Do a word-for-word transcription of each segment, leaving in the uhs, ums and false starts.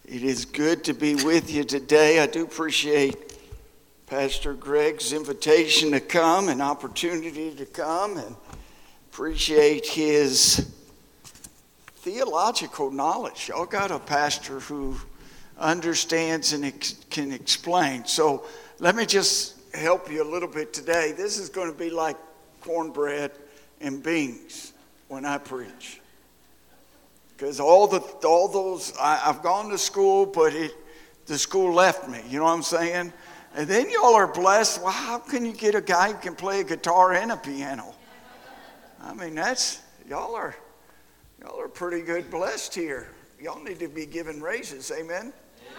It is good to be with you today. I do appreciate Pastor Greg's invitation to come, an opportunity to come, and appreciate his theological knowledge. Y'all got a pastor who understands and ex- can explain. So let me just help you a little bit today. This is going to be like cornbread and beans when I preach. Because all the all those, I, I've gone to school, but it, the school left me. You know what I'm saying? And then y'all are blessed. Well, how can you get a guy who can play a guitar and a piano? I mean, that's, y'all are, y'all are pretty good blessed here. Y'all need to be given raises, amen?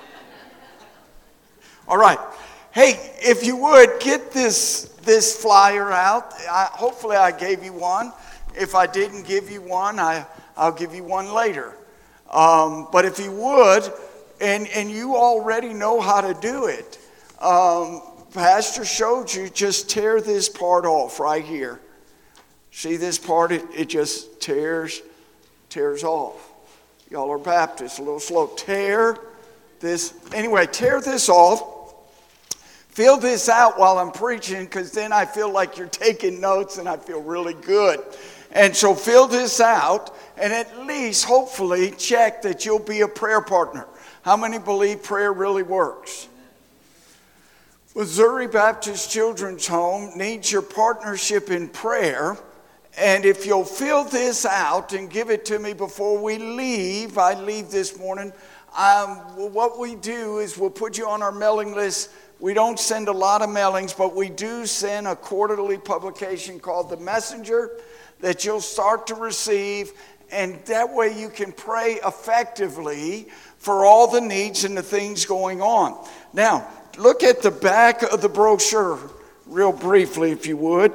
All right. Hey, if you would, get this, this flyer out. I, hopefully I gave you one. If I didn't give you one, I... I'll give you one later. Um, but if you would, and, and you already know how to do it, um, Pastor showed you, just tear this part off right here. See this part? It, it just tears, tears off. Y'all are Baptists, a little slow. Tear this. Anyway, tear this off. Fill this out while I'm preaching, because then I feel like you're taking notes and I feel really good. And so fill this out and at least hopefully check that you'll be a prayer partner. How many believe prayer really works? Missouri Baptist Children's Home needs your partnership in prayer. And if you'll fill this out and give it to me before we leave, I leave this morning, um, what we do is we'll put you on our mailing list. We don't send a lot of mailings, but we do send a quarterly publication called The Messenger that you'll start to receive, and that way you can pray effectively for all the needs and the things going on. Now, look at the back of the brochure real briefly, if you would.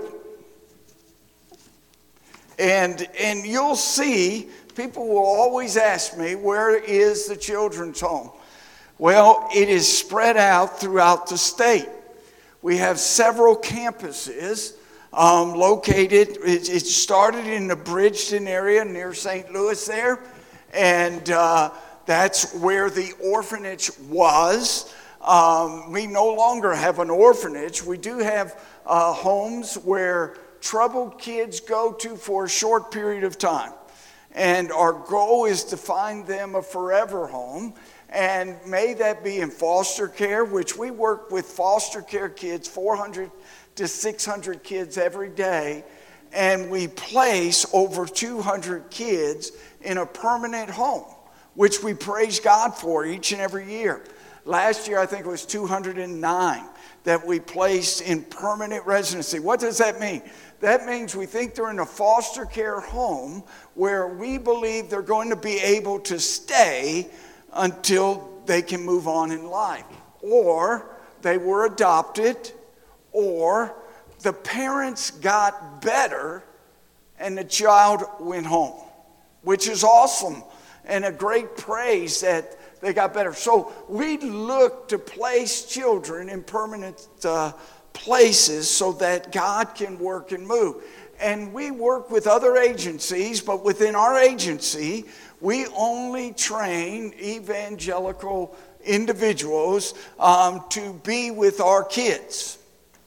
And, and you'll see, people will always ask me, where is the children's home? Well, it is spread out throughout the state. We have several campuses Um, located, it, it started in the Bridgeton area near Saint Louis there, and uh, that's where the orphanage was. Um, we no longer have an orphanage. We do have uh, homes where troubled kids go to for a short period of time, and our goal is to find them a forever home. And may that be in foster care, which we work with foster care kids, four hundred to six hundred kids every day, and we place over two hundred kids in a permanent home, which we praise God for each and every year. Last year, I think it was two hundred nine that we placed in permanent residency. What does that mean? That means we think they're in a foster care home where we believe they're going to be able to stay until they can move on in life. Or they were adopted, or the parents got better and the child went home, which is awesome and a great praise that they got better. So we look to place children in permanent uh, places so that God can work and move. And we work with other agencies, but within our agency, we only train evangelical individuals um, to be with our kids.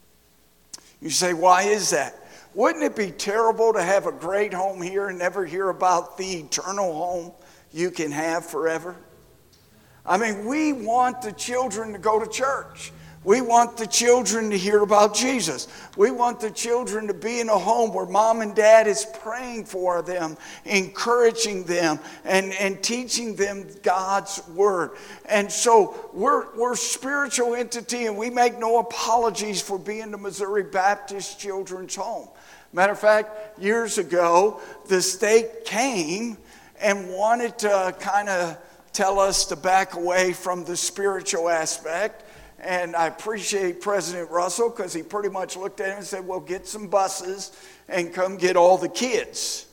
You say, why is that? Wouldn't it be terrible to have a great home here and never hear about the eternal home you can have forever? I mean, we want the children to go to church. We want the children to hear about Jesus. We want the children to be in a home where mom and dad is praying for them, encouraging them, and, and teaching them God's word. And so we're, we're a spiritual entity, and we make no apologies for being the Missouri Baptist Children's Home. Matter of fact, years ago, the state came and wanted to kind of tell us to back away from the spiritual aspect. And I appreciate President Russell, because he pretty much looked at him and said, well, get some buses and come get all the kids.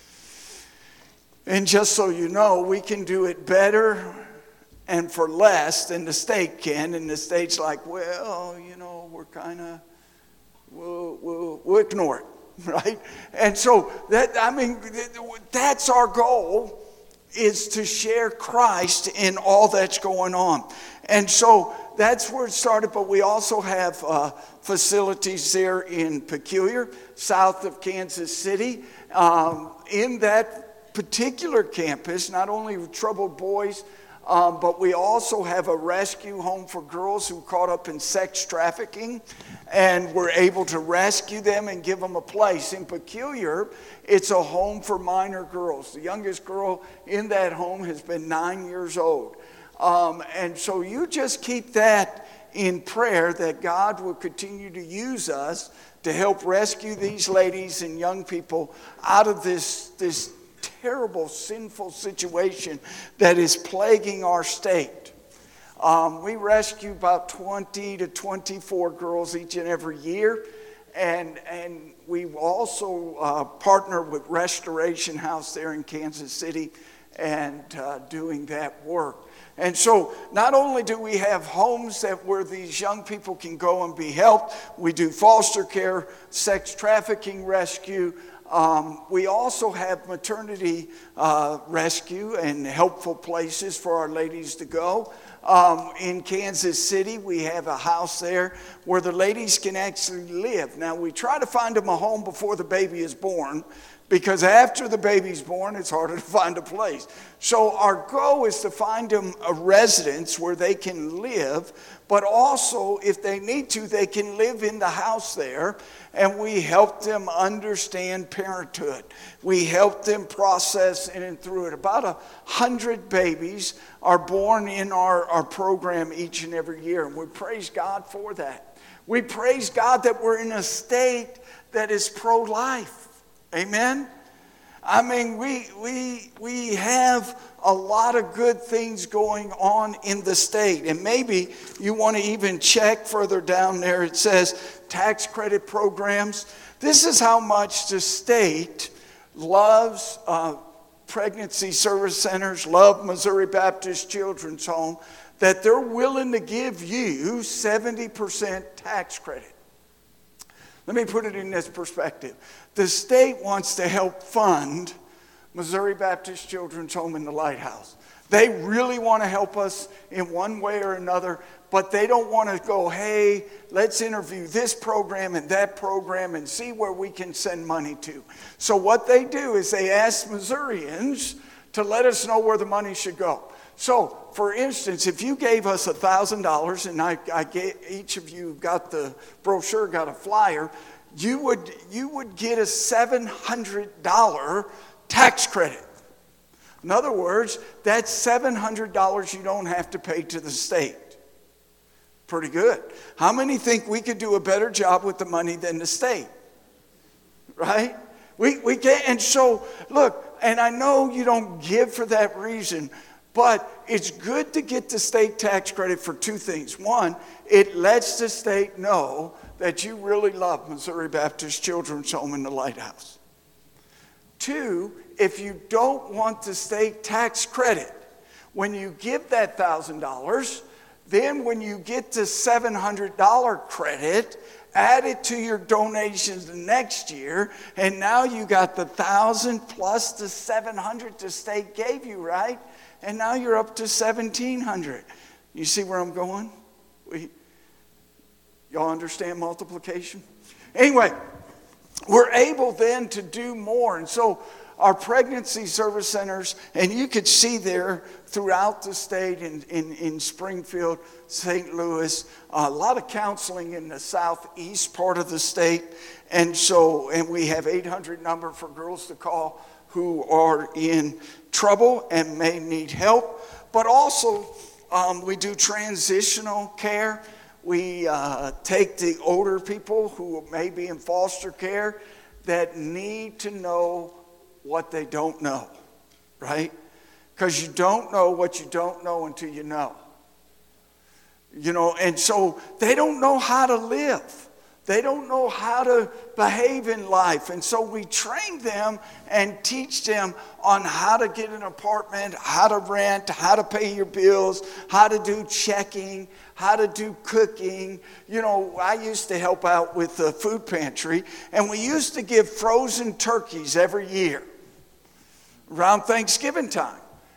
And just so you know, we can do it better and for less than the state can. And the state's like, well, you know, we're kind of, we'll, we'll, we'll ignore it, right? And so, that I mean, that's our goal. is to share Christ in all that's going on. And so that's where it started, but we also have uh, facilities there in Peculiar, south of Kansas City. Um, in that particular campus, not only troubled boys, um, but we also have a rescue home for girls who caught up in sex trafficking, and we're able to rescue them and give them a place. In Peculiar, it's a home for minor girls. The youngest girl in that home has been nine years old. Um, and so you just keep that in prayer, that God will continue to use us to help rescue these ladies and young people out of this, this terrible, sinful situation that is plaguing our state. Um, we rescue about twenty to twenty-four girls each and every year. And, and we also uh, partner with Restoration House there in Kansas City and uh, doing that work. And so not only do we have homes that where these young people can go and be helped, we do foster care, sex trafficking rescue. Um, we also have maternity uh, rescue and helpful places for our ladies to go. Um, in Kansas City, we have a house there where the ladies can actually live. Now, we try to find them a home before the baby is born, because after the baby's born, it's harder to find a place. So our goal is to find them a residence where they can live, but also, if they need to, they can live in the house there, and we help them understand parenthood. We help them process in and through it. About a hundred babies are born in our, our program each and every year, and we praise God for that. We praise God that we're in a state that is pro-life. Amen? I mean, we we we have a lot of good things going on in the state. And maybe you want to even check further down there. It says tax credit programs. This is how much the state loves uh, pregnancy service centers, love Missouri Baptist Children's Home, that they're willing to give you seventy percent tax credit. Let me put it in this perspective. The state wants to help fund Missouri Baptist Children's Home and the Lighthouse. They really want to help us in one way or another, but they don't want to go, hey, let's interview this program and that program and see where we can send money to. So what they do is they ask Missourians to let us know where the money should go. So, for instance, if you gave us one thousand dollars, and I, I gave, each of you got the brochure, got a flyer, you would, you would get a seven hundred dollars tax credit. In other words, that's seven hundred dollars you don't have to pay to the state. Pretty good. How many think we could do a better job with the money than the state? Right? We, we can. And so, look, and I know you don't give for that reason, but it's good to get the state tax credit for two things. One, it lets the state know that you really love Missouri Baptist Children's Home and the Lighthouse. Two, if you don't want the state tax credit, when you give that one thousand dollars, then when you get the seven hundred dollars credit, add it to your donations the next year, and now you got the one thousand plus the seven hundred the state gave you, right? And now you're up to seventeen hundred. You see where I'm going? We, y'all understand multiplication? Anyway, we're able then to do more. And so our pregnancy service centers, and you could see there throughout the state, in, in, in Springfield, Saint Louis, a lot of counseling in the southeast part of the state. And so, and we have eight hundred number for girls to call who are in trouble and may need help. But also, um, we do transitional care. We uh, take the older people who may be in foster care that need to know what they don't know, right? Because you don't know what you don't know until you know. You know, and so they don't know how to live. They don't know how to behave in life. And so we train them and teach them on how to get an apartment, how to rent, how to pay your bills, how to do checking, how to do cooking. You know, I used to help out with the food pantry, and we used to give frozen turkeys every year around Thanksgiving time.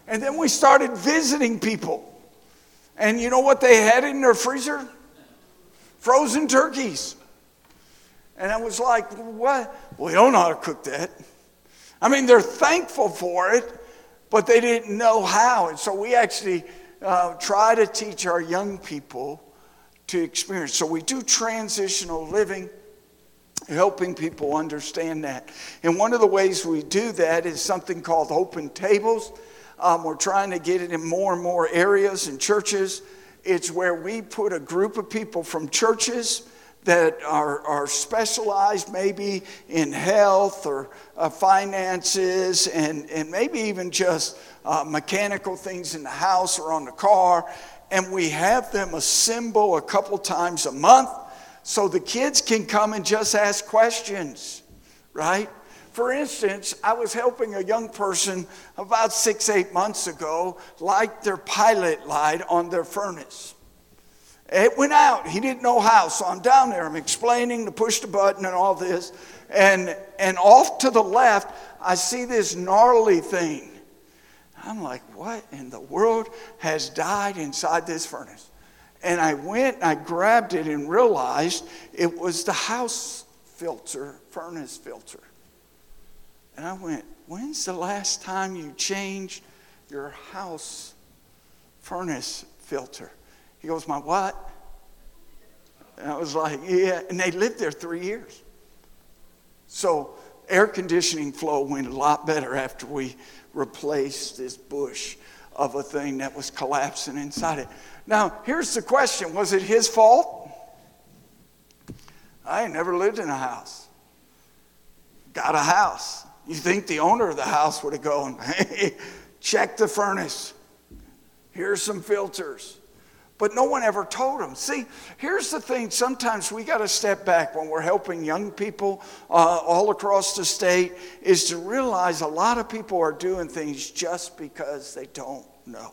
And then we started visiting people. And you know what they had in their freezer? Frozen turkeys. And I was like, what? We don't know how to cook that. I mean, they're thankful for it, but they didn't know how. And so we actually uh, try to teach our young people to experience. So we do transitional living, helping people understand that. And one of the ways we do that is something called open tables. Um, we're trying to get it in more and more areas and churches. It's where we put a group of people from churches that are, are specialized maybe in health or uh, finances and, and maybe even just uh, mechanical things in the house or on the car. And we have them assemble a couple times a month so the kids can come and just ask questions, right? For instance, I was helping a young person about six, eight months ago light their pilot light on their furnace. It went out. He didn't know how. So I'm down there. I'm explaining to push the button and all this. And, and off to the left, I see this gnarly thing. I'm like, what in the world has died inside this furnace? And I went and I grabbed it and realized it was the house filter, furnace filter. And I went, when's the last time you changed your house furnace filter? He goes, my what? And I was like, yeah. And they lived there three years. So air conditioning flow went a lot better after we replaced this bush of a thing that was collapsing inside it. Now, here's the question. Was it his fault? I ain't never lived in a house. Got a house. You think the owner of the house would have gone, hey, check the furnace. Here's some filters. But no one ever told him. See, here's the thing. Sometimes we got to step back when we're helping young people uh, all across the state is to realize a lot of people are doing things just because they don't know.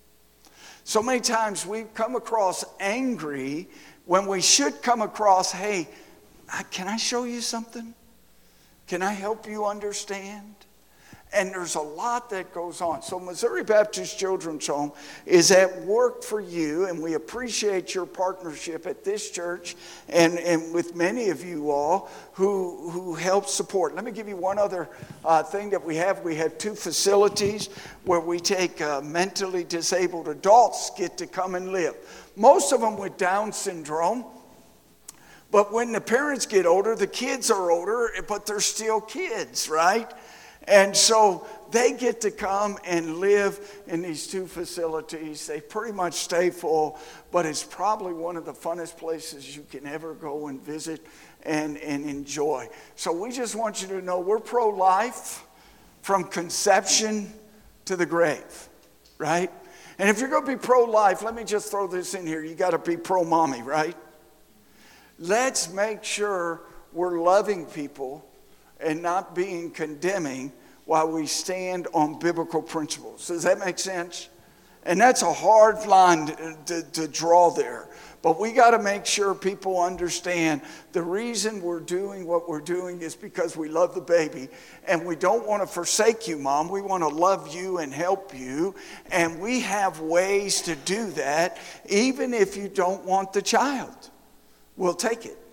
So many times we come across angry when we should come across, hey, can I show you something? Can I help you understand? And there's a lot that goes on. So Missouri Baptist Children's Home is at work for you, and we appreciate your partnership at this church and, and with many of you all who, who help support. Let me give you one other uh, thing that we have. We have two facilities where we take uh, mentally disabled adults get to come and live. Most of them with Down syndrome. But when the parents get older, the kids are older, but they're still kids, right? And so they get to come and live in these two facilities. They pretty much stay full, but it's probably one of the funnest places you can ever go and visit and, and enjoy. So we just want you to know we're pro-life from conception to the grave, right? And if you're going to be pro-life, let me just throw this in here. You got to be pro-mommy, right? Let's make sure we're loving people and not being condemning while we stand on biblical principles. Does that make sense? And that's a hard line to, to, to draw there. But we got to make sure people understand the reason we're doing what we're doing is because we love the baby. And we don't want to forsake you, Mom. We want to love you and help you. And we have ways to do that, even if you don't want the child. We'll take it.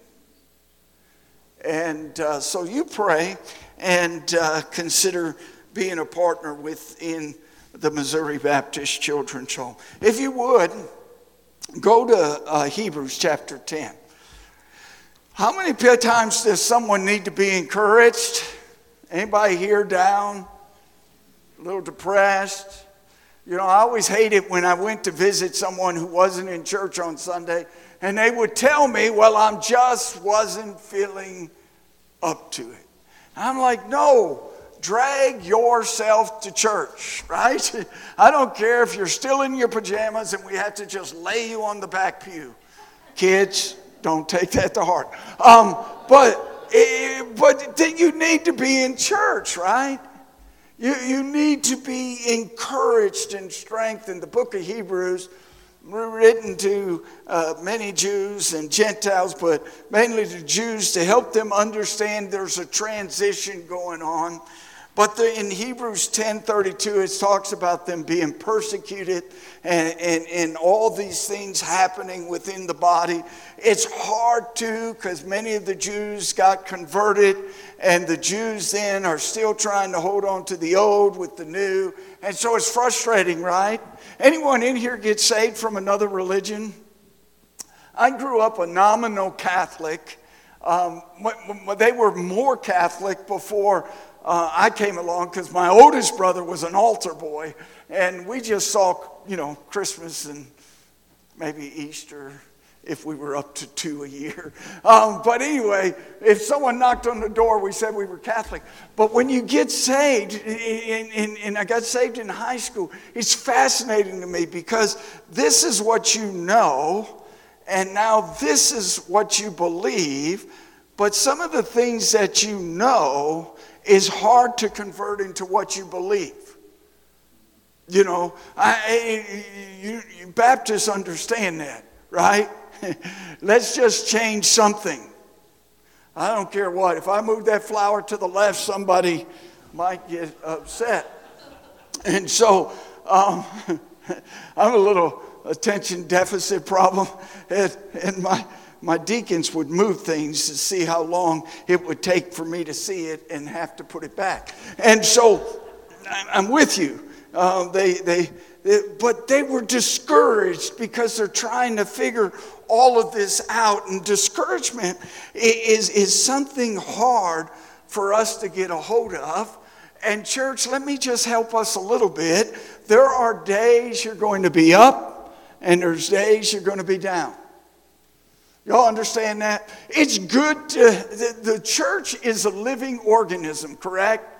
And uh, so you pray and uh, consider being a partner within the Missouri Baptist Children's Home. If you would, go to uh, Hebrews chapter ten. How many times does someone need to be encouraged? Anybody here down? A little depressed? You know, I always hate it when I went to visit someone who wasn't in church on Sunday, and they would tell me, well, I just wasn't feeling up to it. I'm like, no, drag yourself to church, right? I don't care if you're still in your pajamas and we have to just lay you on the back pew. Kids, don't take that to heart. Um, but, but then you need to be in church, right? You, you need to be encouraged and strengthened. The book of Hebrews, written to uh, many Jews and Gentiles, but mainly to Jews, to help them understand there's a transition going on But the, in Hebrews ten thirty-two, it talks about them being persecuted and, and, and all these things happening within the body. It's hard to, because many of the Jews got converted, and the Jews then are still trying to hold on to the old with the new. And so it's frustrating, right? Anyone in here get saved from another religion? I grew up a nominal Catholic. Um, they were more Catholic before uh, I came along, because my oldest brother was an altar boy, and we just saw, you know, Christmas and maybe Easter if we were up to two a year. Um, but anyway, if someone knocked on the door, we said we were Catholic. But when you get saved, and, and I got saved in high school, it's fascinating to me, because this is what you know, and now this is what you believe. But some of the things that you know is hard to convert into what you believe. You know, I, you, you Baptists understand that, right? Let's just change something. I don't care what. If I move that flower to the left, somebody might get upset. And so um, I'm a little attention deficit problem, and, and my my deacons would move things to see how long it would take for me to see it and have to put it back. And so I'm with you. Uh, they, they, they, but they were discouraged because they're trying to figure all of this out. And discouragement is, is something hard for us to get a hold of. And church, let me just help us a little bit. There are days you're going to be up, and there's days you're going to be down. Y'all understand that? It's good to, the, the church is a living organism, correct?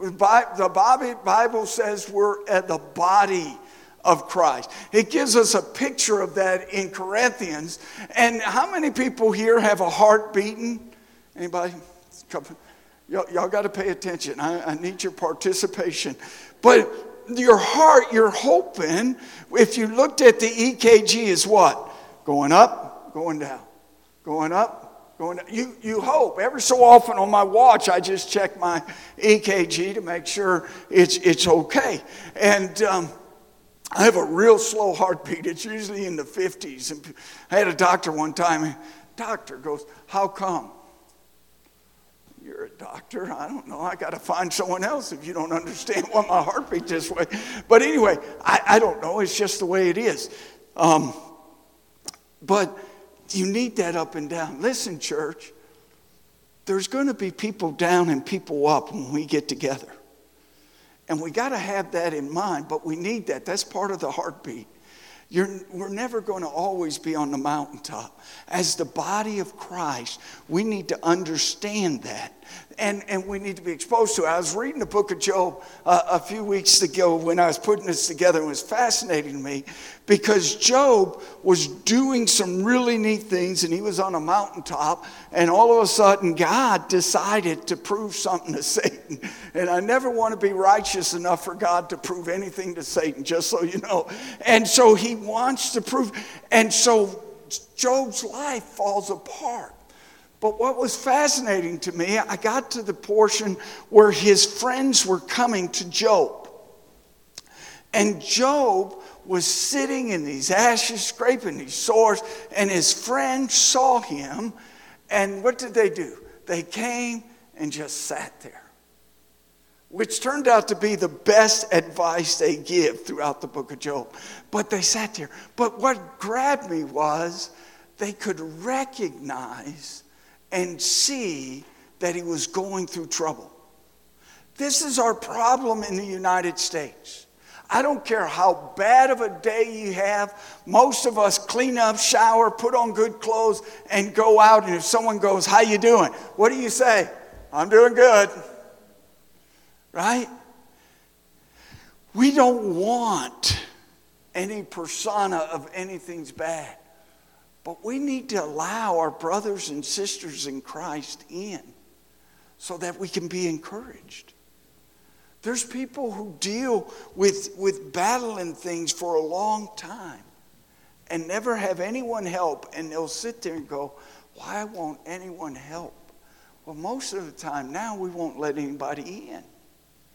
The Bible says we're at the body of Christ. It gives us a picture of that in Corinthians. And how many people here have a heart beating? Anybody? Y'all, y'all got to pay attention. I, I need your participation. But your heart, you're hoping, if you looked at the E K G, is what? Going up, going down. Going up, going down. You, you hope. Every so often on my watch, I just check my E K G to make sure it's, it's okay. And um, I have a real slow heartbeat. It's usually in the fifties. And I had a doctor one time. And doctor goes, how come? You're a doctor? I don't know. I got to find someone else if you don't understand why my heart beats this way. But anyway, I, I don't know. It's just the way it is. Um, but you need that up and down. Listen, church, there's going to be people down and people up when we get together. And we got to have that in mind, but we need that. That's part of the heartbeat. You're, we're never going to always be on the mountaintop. As the body of Christ, we need to understand that. And, and we need to be exposed to it. I was reading the book of Job uh, a few weeks ago when I was putting this together. It was fascinating to me because Job was doing some really neat things, and he was on a mountaintop, and all of a sudden God decided to prove something to Satan. And I never want to be righteous enough for God to prove anything to Satan, just so you know. And so he wants to prove, and so Job's life falls apart. But what was fascinating to me, I got to the portion where his friends were coming to Job. And Job was sitting in these ashes, scraping these sores, and his friends saw him. And what did they do? They came and just sat there, which turned out to be the best advice they give throughout the book of Job. But they sat there. But what grabbed me was they could recognize and see that he was going through trouble. This is our problem in the United States. I don't care how bad of a day you have. Most of us clean up, shower, put on good clothes, and go out. And if someone goes, how you doing? What do you say? I'm doing good. Right? We don't want any persona of anything's bad. But we need to allow our brothers and sisters in Christ in so that we can be encouraged. There's people who deal with, with battling things for a long time and never have anyone help. And they'll sit there and go, why won't anyone help? Well, most of the time now we won't let anybody in.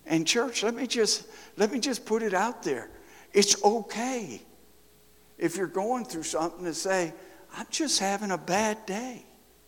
And church, let me just let me just put it out there. It's okay if you're going through something to say, I'm just having a bad day.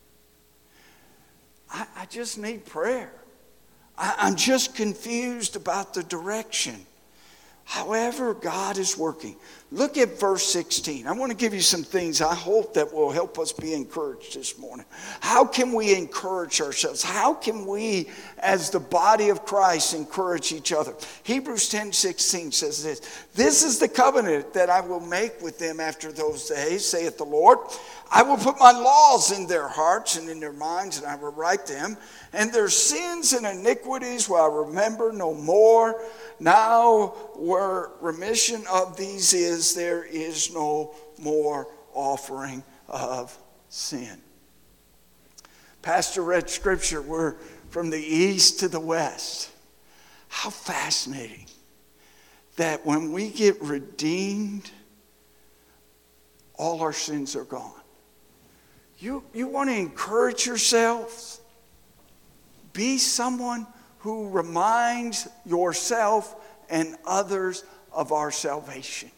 I, I just need prayer. I, I'm just confused about the direction. However, God is working. Look at verse sixteen. I want to give you some things I hope that will help us be encouraged this morning. How can we encourage ourselves? How can we, as the body of Christ, encourage each other? Hebrews ten sixteen says this. This is the covenant that I will make with them after those days, saith the Lord. I will put my laws in their hearts and in their minds, and I will write them. And their sins and iniquities will I remember no more. Now where remission of these is, there is no more offering of sin. Pastor read scripture. We're from the east to the west. How fascinating that when we get redeemed, all our sins are gone. You, you want to encourage yourselves? Be someone who reminds yourself and others of our salvation.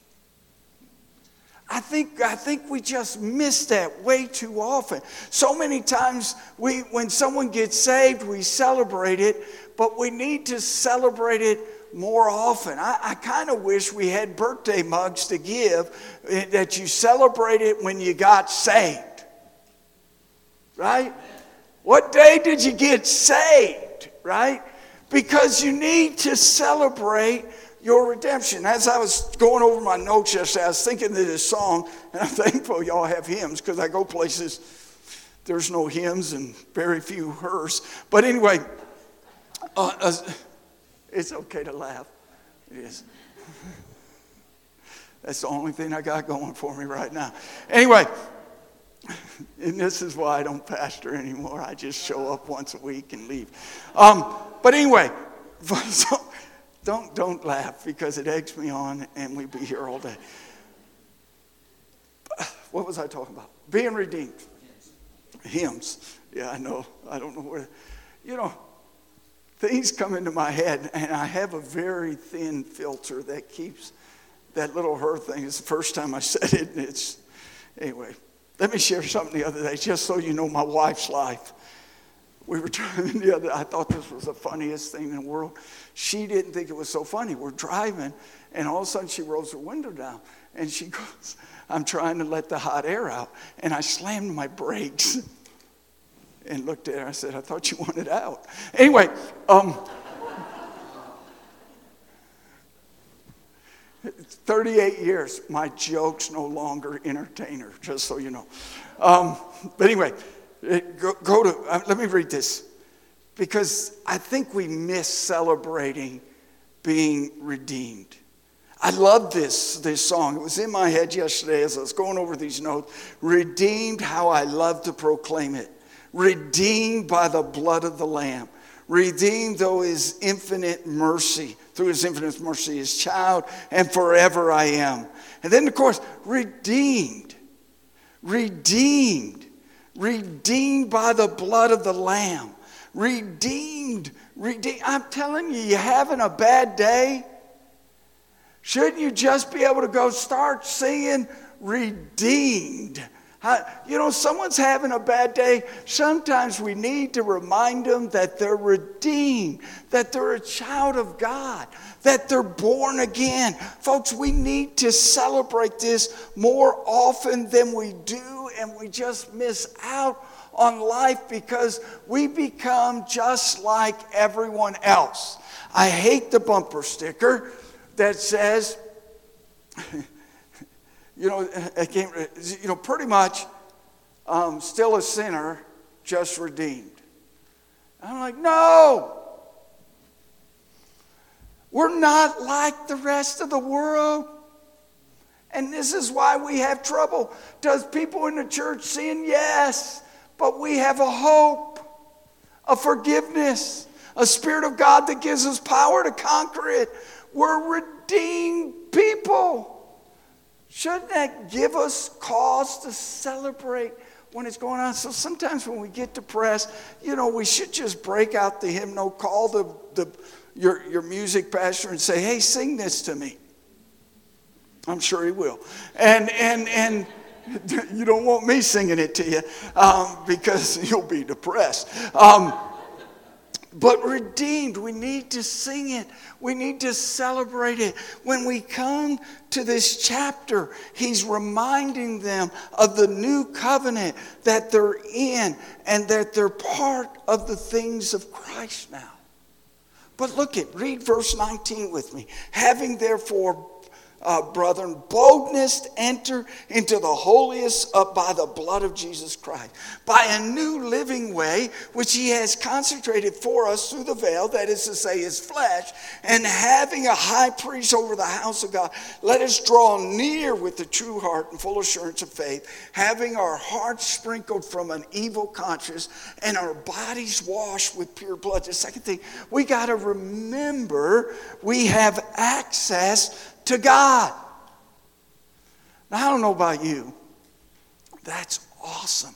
I think, I think we just miss that way too often. So many times we, when someone gets saved, we celebrate it, but we need to celebrate it more often. I, I kind of wish we had birthday mugs to give that you celebrate it when you got saved. Right? What day did you get saved? Right? Because you need to celebrate your redemption. As I was going over my notes yesterday, I was thinking of this song, and I'm thankful y'all have hymns, because I go places, there's no hymns and very few hers. But anyway, uh, uh, it's okay to laugh. It is. That's the only thing I got going for me right now. Anyway, and this is why I don't pastor anymore. I just show up once a week and leave. Um, but anyway, so don't don't laugh, because it eggs me on and we'd be here all day. What was I talking about? Being redeemed. Hymns. Yeah, I know. I don't know where. You know, things come into my head, and I have a very thin filter that keeps that little her thing. It's the first time I said it. And it's anyway. Let me share something the other day, just so you know my wife's life. We were driving the other, I thought this was the funniest thing in the world. She didn't think it was so funny. We're driving, and all of a sudden she rolls her window down, and she goes, I'm trying to let the hot air out, and I slammed my brakes and looked at her. I said, I thought you wanted out. Anyway, um, thirty-eight years, my jokes no longer entertain her, just so you know. Um, but anyway, it, go, go to, uh, let me read this. Because I think we miss celebrating being redeemed. I love this, this song. It was in my head yesterday as I was going over these notes. Redeemed, how I love to proclaim it. Redeemed by the blood of the Lamb. Redeemed though his infinite mercy, through his infinite mercy, his child, and forever I am. And then, of course, redeemed. Redeemed. Redeemed by the blood of the Lamb. Redeemed. Redeemed. I'm telling you, you're having a bad day. Shouldn't you just be able to go start singing redeemed? You know, someone's having a bad day. Sometimes we need to remind them that they're redeemed, that they're a child of God, that they're born again. Folks, we need to celebrate this more often than we do, and we just miss out on life because we become just like everyone else. I hate the bumper sticker that says, you know, I can't, you know, pretty much um, still a sinner, just redeemed. I'm like, no, we're not like the rest of the world. And this is why we have trouble. Does people in the church sin? Yes. But we have a hope, a forgiveness, a Spirit of God that gives us power to conquer it. We're redeemed people. Shouldn't that give us cause to celebrate when it's going on? So sometimes when we get depressed, you know, we should just break out the hymnal, call the, the your, your music pastor and say, hey, sing this to me. I'm sure he will. And, and, and you don't want me singing it to you um, because you'll be depressed. Um, But redeemed, we need to sing it. We need to celebrate it. When we come to this chapter, he's reminding them of the new covenant that they're in and that they're part of the things of Christ now. But look at, read verse nineteen with me. Having therefore, Uh, brethren, boldness to enter into the holiest up by the blood of Jesus Christ, by a new living way which he has consecrated for us through the veil, that is to say, his flesh, and having a high priest over the house of God, let us draw near with the true heart and full assurance of faith, having our hearts sprinkled from an evil conscience and our bodies washed with pure blood. The second thing, we got to remember we have access to God. Now, I don't know about you. That's awesome.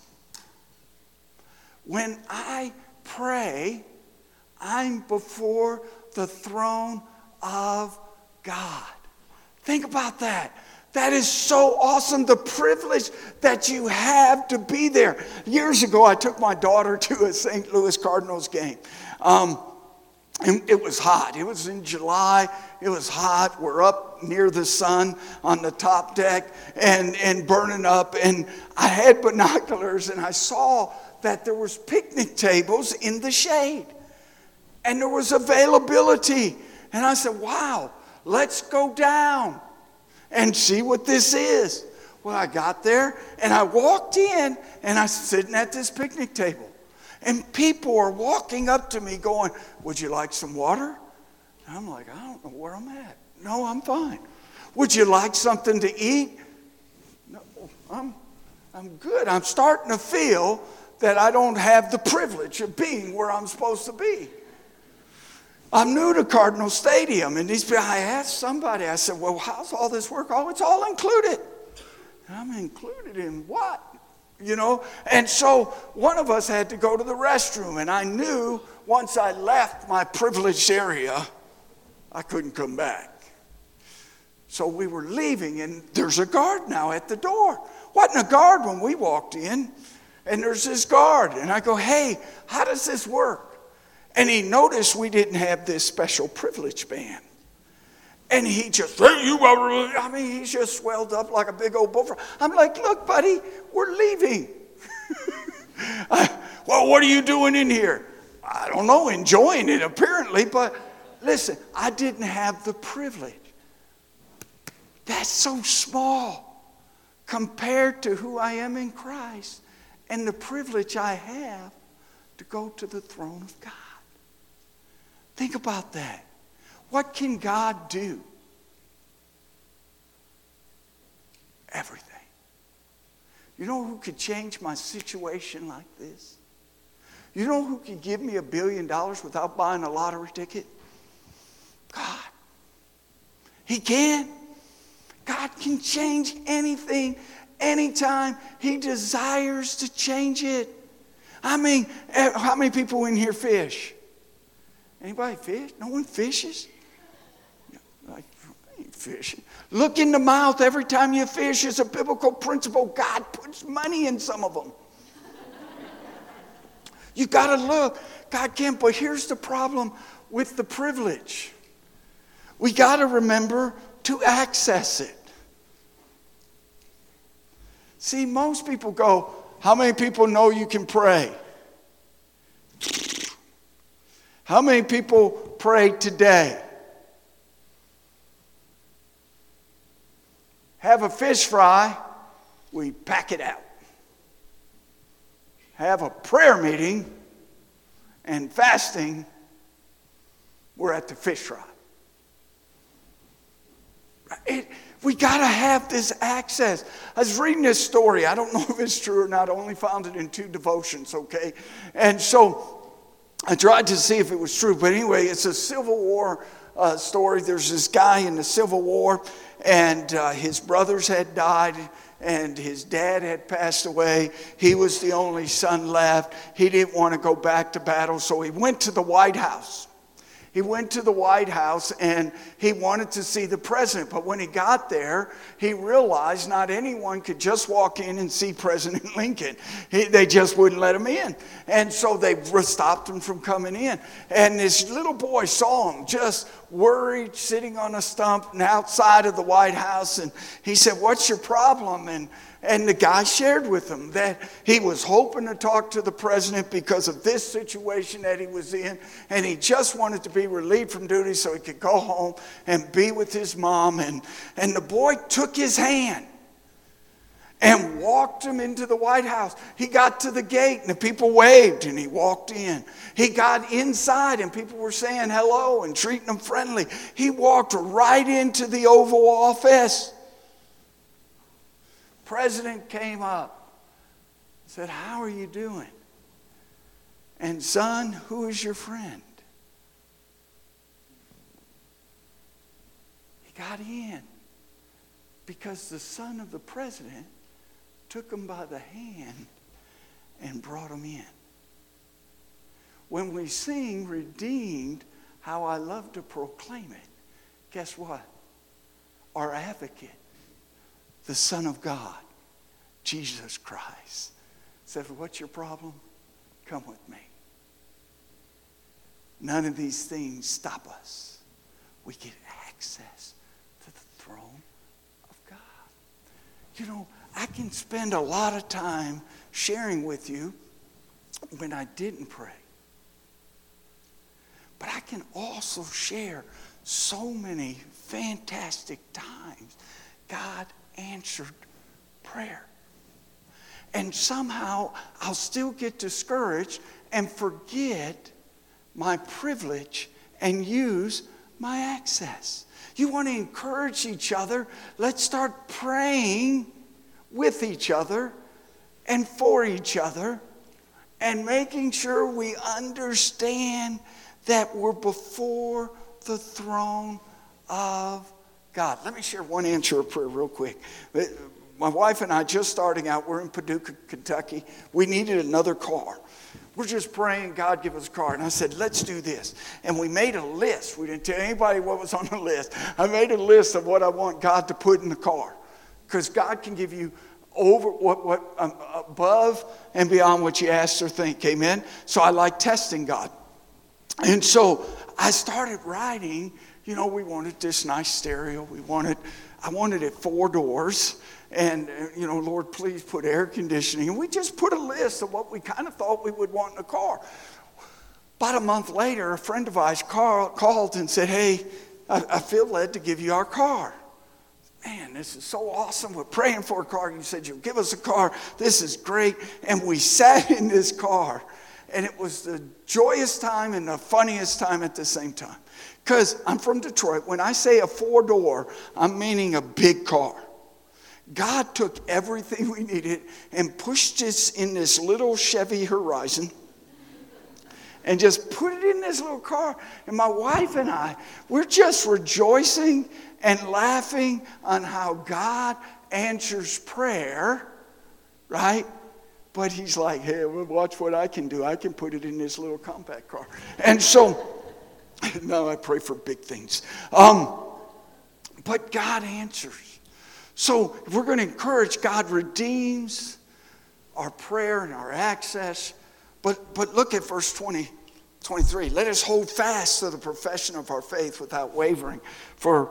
When I pray, I'm before the throne of God. Think about that. That is so awesome, the privilege that you have to be there. Years ago, I took my daughter to a Saint Louis Cardinals game. Um, and it was hot. It was in July. It was hot. We're up near the sun on the top deck and, and burning up. And I had binoculars and I saw that there was picnic tables in the shade. And there was availability. And I said, wow, let's go down and see what this is. Well, I got there and I walked in and I was sitting at this picnic table. And people are walking up to me going, would you like some water? And I'm like, I don't know where I'm at. No, I'm fine. Would you like something to eat? No, I'm, I'm good. I'm starting to feel that I don't have the privilege of being where I'm supposed to be. I'm new to Cardinal Stadium. And these people, I asked somebody, I said, well, how's all this work? Oh, it's all included. And I'm included in what? You know, and so one of us had to go to the restroom, and I knew once I left my privileged area, I couldn't come back. So we were leaving, and there's a guard now at the door. Wasn't a guard when we walked in, and there's this guard, and I go, hey, how does this work? And he noticed we didn't have this special privilege band. And he just, hey, you, I mean, he just swelled up like a big old bullfrog. I'm like, look, buddy, we're leaving. I, well, what are you doing in here? I don't know, enjoying it apparently, but listen, I didn't have the privilege. That's so small compared to who I am in Christ and the privilege I have to go to the throne of God. Think about that. What can God do? Everything. You know who could change my situation like this? You know who could give me a billion dollars without buying a lottery ticket? God. He can. God can change anything, anytime. He desires to change it. I mean, how many people in here fish? Anybody fish? No one fishes? Like, I ain't fishing. Look in the mouth every time you fish is a biblical principle. God puts money in some of them. You got to look. God can. But here's the problem with the privilege. We got to remember to access it. See, most people go, how many people know you can pray? How many people pray today? Have a fish fry, we pack it out. Have a prayer meeting and fasting, we're at the fish fry. It, we got to have this access. I was reading this story. I don't know if it's true or not. I only found it in two devotions, okay? And so I tried to see if it was true. But anyway, it's a Civil War uh, story. There's this guy in the Civil War, and uh, his brothers had died, and his dad had passed away. He was the only son left. He didn't want to go back to battle, so he went to the White House. He went to the White House and he wanted to see the president. But when he got there, he realized not anyone could just walk in and see President Lincoln. He, they just wouldn't let him in. And so they stopped him from coming in. And this little boy saw him just worried, sitting on a stump outside of the White House. And he said, "What's your problem?" And And the guy shared with him that he was hoping to talk to the president because of this situation that he was in. And he just wanted to be relieved from duty so he could go home and be with his mom. And, and the boy took his hand and walked him into the White House. He got to the gate and the people waved and he walked in. He got inside and people were saying hello and treating him friendly. He walked right into the Oval Office. President came up and said, "How are you doing? And son, who is your friend?" He got in because the son of the president took him by the hand and brought him in. When we sing "Redeemed, how I love to proclaim it," guess what? Our advocate, the Son of God, Jesus Christ, said, "What's your problem? Come with me." None of these things stop us. We get access to the throne of God. You know, I can spend a lot of time sharing with you when I didn't pray. But I can also share so many fantastic times God answered prayer. And somehow I'll still get discouraged and forget my privilege and use my access. You want to encourage each other? Let's start praying with each other and for each other and making sure we understand that we're before the throne of God. Let me share one answer of prayer real quick. My wife and I just starting out, we're in Paducah, Kentucky. We needed another car. We're just praying, God, give us a car. And I said, let's do this. And we made a list. We didn't tell anybody what was on the list. I made a list of what I want God to put in the car. Because God can give you over what, what um, above and beyond what you ask or think. Amen? So I like testing God. And so I started writing. You know, we wanted this nice stereo. We wanted, I wanted it four doors. And, you know, Lord, please put air conditioning. And we just put a list of what we kind of thought we would want in a car. About a month later, a friend of ours called and said, "Hey, I, I feel led to give you our car." Man, this is so awesome. We're praying for a car. You said you'll give us a car. This is great. And we sat in this car. And it was the joyous time and the funniest time at the same time. Because I'm from Detroit. When I say a four-door, I'm meaning a big car. God took everything we needed and pushed us in this little Chevy Horizon and just put it in this little car. And my wife and I, we're just rejoicing and laughing on how God answers prayer, right? But he's like, "Hey, watch what I can do. I can put it in this little compact car." And so, now I pray for big things. Um, but God answers. So if we're going to encourage, God redeems our prayer and our access. But but look at verse twenty, twenty-three. "Let us hold fast to the profession of our faith without wavering. For,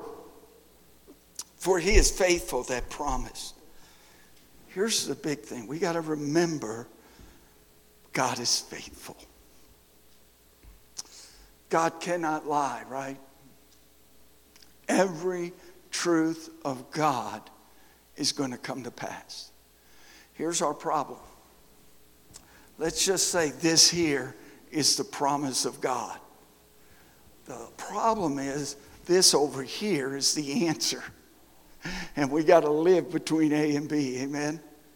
for he is faithful that promised." Here's the big thing. We got to remember God is faithful. God cannot lie, right? Every truth of God is going to come to pass. Here's our problem. Let's just say this here is the promise of God. The problem is this over here is the answer. And we got to live between A and B. Amen?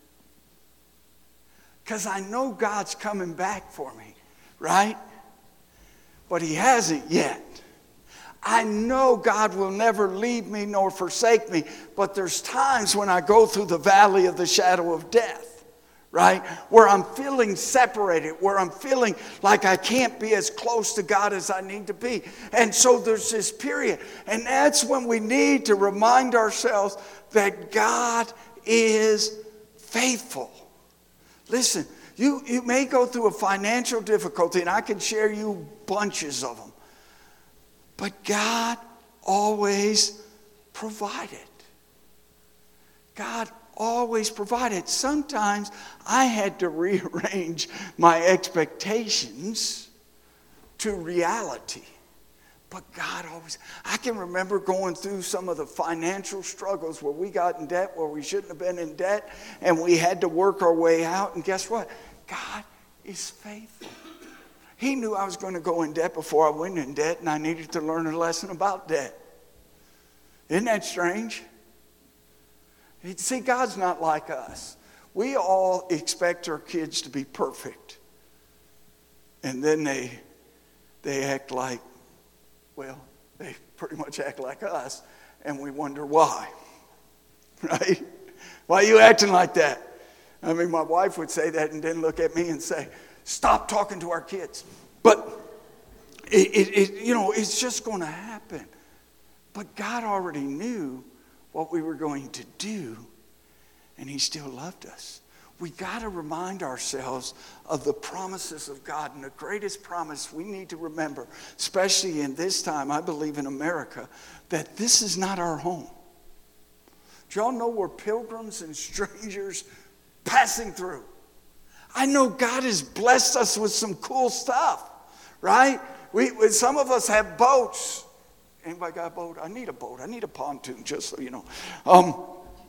Because I know God's coming back for me, right? But he hasn't yet. I know God will never leave me nor forsake me. But there's times when I go through the valley of the shadow of death, right? Where I'm feeling separated, where I'm feeling like I can't be as close to God as I need to be. And so there's this period. And that's when we need to remind ourselves that God is faithful. Listen, you, you may go through a financial difficulty, and I can share you bunches of them. But God always provided. God always provided. Sometimes I had to rearrange my expectations to reality. But God always, I can remember going through some of the financial struggles where we got in debt, where we shouldn't have been in debt, and we had to work our way out. And guess what? God is faithful. He knew I was going to go in debt before I went in debt, and I needed to learn a lesson about debt. Isn't that strange? See, God's not like us. We all expect our kids to be perfect. And then they, they act like, well, they pretty much act like us, and we wonder why. Right? Why are you acting like that? I mean, my wife would say that and then look at me and say, stop talking to our kids. But, it, it, it, you know, it's just going to happen. But God already knew what we were going to do, and he still loved us. We got to remind ourselves of the promises of God. And the greatest promise we need to remember, especially in this time, I believe in America, that this is not our home. Do y'all know we're pilgrims and strangers passing through? I know God has blessed us with some cool stuff, right? We, some of us have boats. Anybody got a boat? I need a boat. I need a pontoon, just so you know. Um,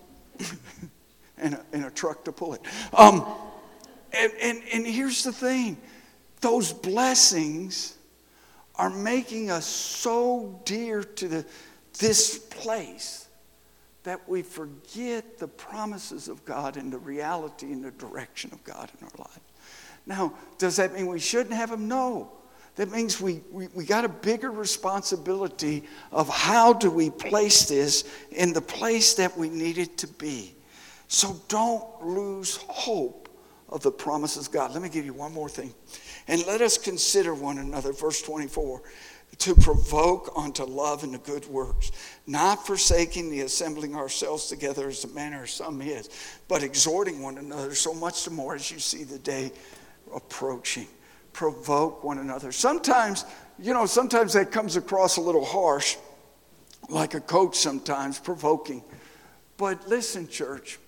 and, a, and a truck to pull it. Um, and, and, and here's the thing. Those blessings are making us so dear to the, this place that we forget the promises of God and the reality and the direction of God in our life. Now, does that mean we shouldn't have them? No. That means we, we, we got a bigger responsibility of how do we place this in the place that we need it to be. So don't lose hope of the promises of God. Let me give you one more thing. And let us consider one another, verse twenty-four, to provoke unto love and to good works, not forsaking the assembling ourselves together as the manner of some is, but exhorting one another so much the more as you see the day approaching. Provoke one another. Sometimes, you know, sometimes that comes across a little harsh, like a coach sometimes, provoking. But listen, church,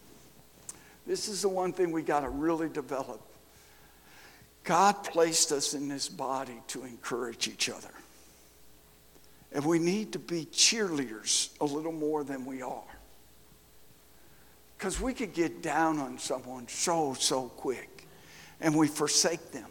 this is the one thing we got to really develop. God placed us in this body to encourage each other. And we need to be cheerleaders a little more than we are. Because we could get down on someone so, so quick. And we forsake them.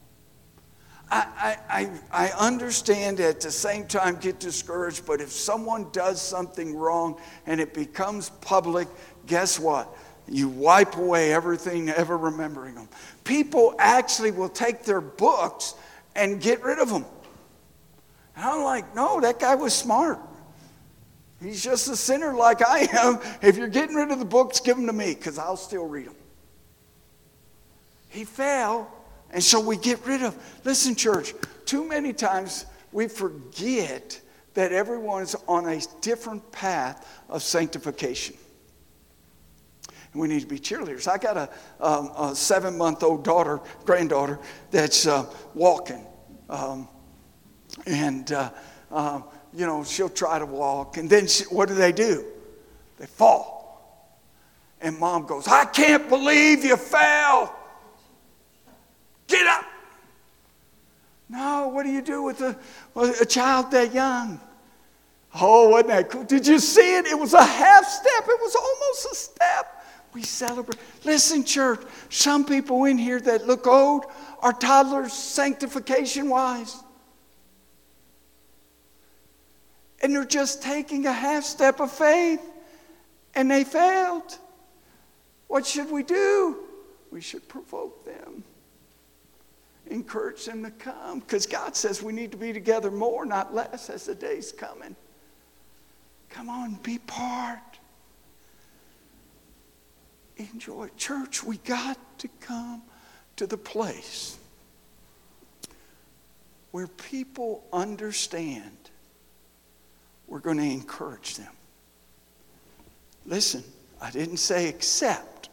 I, I, I understand at the same time get discouraged, but if someone does something wrong and it becomes public, guess what? You wipe away everything ever remembering them. People actually will take their books and get rid of them. And I'm like, no, that guy was smart. He's just a sinner like I am. If you're getting rid of the books, give them to me because I'll still read them. He fell. And so we get rid of. Listen, church, too many times we forget that everyone's on a different path of sanctification. And we need to be cheerleaders. I got a, um, a seven-month-old daughter, granddaughter, that's uh, walking. Um, and, uh, uh, you know, she'll try to walk. And then she, what do they do? They fall. And mom goes, I can't believe you fell. Get up. No, what do you do with a, a child that young? Oh, wasn't that cool? Did you see it? It was a half step. It was almost a step. We celebrate. Listen, church, some people in here that look old are toddlers sanctification-wise. And they're just taking a half step of faith, and they failed. What should we do? We should provoke them. Encourage them to come. Because God says we need to be together more, not less, as the day's coming. Come on, be part. enjoy. Church, we got to come to the place where people understand we're going to encourage them. Listen, I didn't say accept.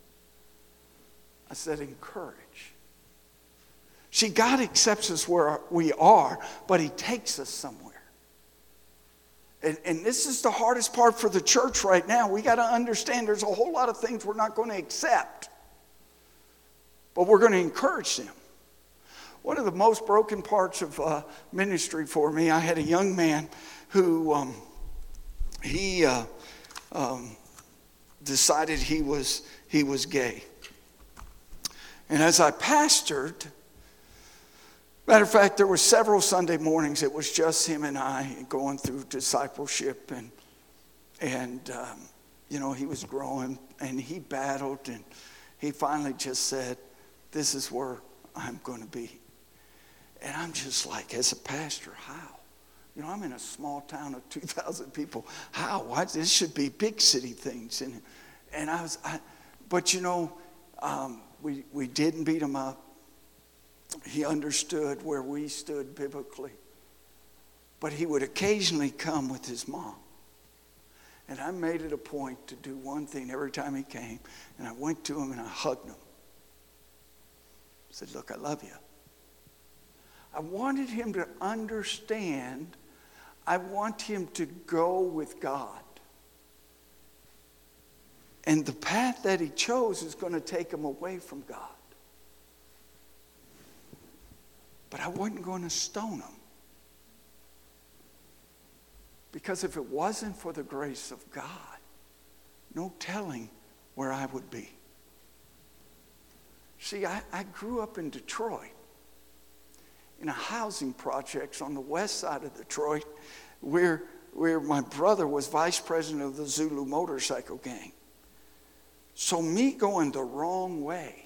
I said encourage. See, God accepts us where we are, but He takes us somewhere. And, and this is the hardest part for the church right now. We got to understand there's a whole lot of things we're not going to accept, but we're going to encourage them. One of the most broken parts of uh, ministry for me, I had a young man who um, he uh, um, decided he was he was gay. And as I pastored, matter of fact, there were several Sunday mornings. It was just him and I going through discipleship, and and um, you know, he was growing, and he battled, and he finally just said, "This is where I'm going to be." And I'm just like, as a pastor, how? You know, I'm in a small town of two thousand people. How? Why? This should be big city things. And and I was, I, but you know, um, we we didn't beat him up. He understood where we stood biblically. But he would occasionally come with his mom. And I made it a point to do one thing every time he came. And I went to him and I hugged him. I said, "Look, I love you." I wanted him to understand. I want him to go with God. And the path that he chose is going to take him away from God. But I wasn't going to stone him. Because if it wasn't for the grace of God, no telling where I would be. See, I, I grew up in Detroit, in a housing projects on the west side of Detroit, where, where my brother was vice president of the Zulu motorcycle gang. So me going the wrong way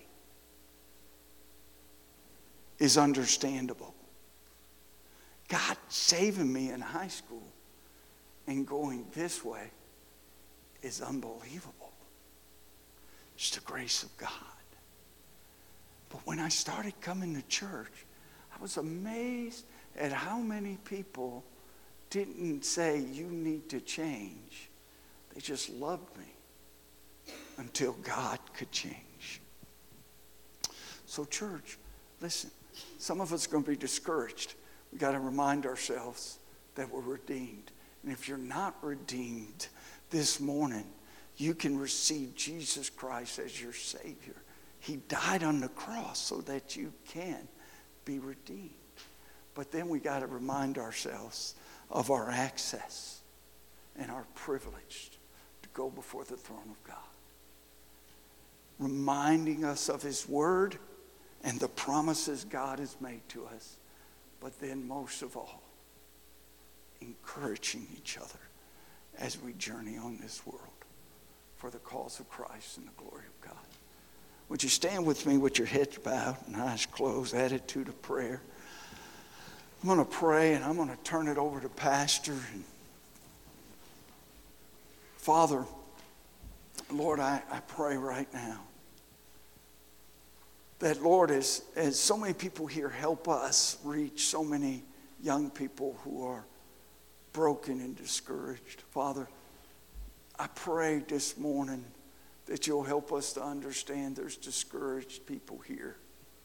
is understandable. God saving me in high school and going this way is unbelievable. It's the grace of God. But when I started coming to church, I was amazed at how many people didn't say, "You need to change." They just loved me until God could change. So church, listen, some of us are going to be discouraged. We got to remind ourselves that we're redeemed. And if you're not redeemed this morning, you can receive Jesus Christ as your Savior. He died on the cross so that you can be redeemed. But then we got to remind ourselves of our access and our privilege to go before the throne of God. Reminding us of His Word and the promises God has made to us. But then most of all, encouraging each other as we journey on this world for the cause of Christ and the glory of God. Would you stand with me with your heads bowed and eyes closed, attitude of prayer? I'm going to pray and I'm going to turn it over to Pastor. And Father, Lord, I, I pray right now that, Lord, as, as so many people here help us reach so many young people who are broken and discouraged. Father, I pray this morning that you'll help us to understand there's discouraged people here.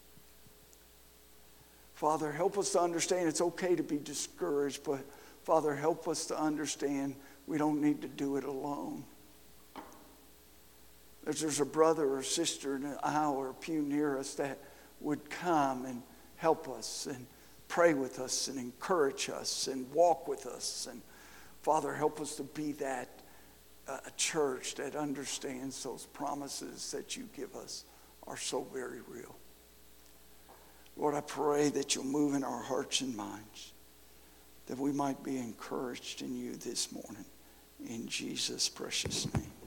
Father, help us to understand it's okay to be discouraged, but Father, help us to understand we don't need to do it alone. If there's a brother or sister in an aisle or a pew near us that would come and help us and pray with us and encourage us and walk with us. And Father, help us to be that uh, a church that understands those promises that you give us are so very real. Lord, I pray that you'll move in our hearts and minds, that we might be encouraged in you this morning. In Jesus' precious name.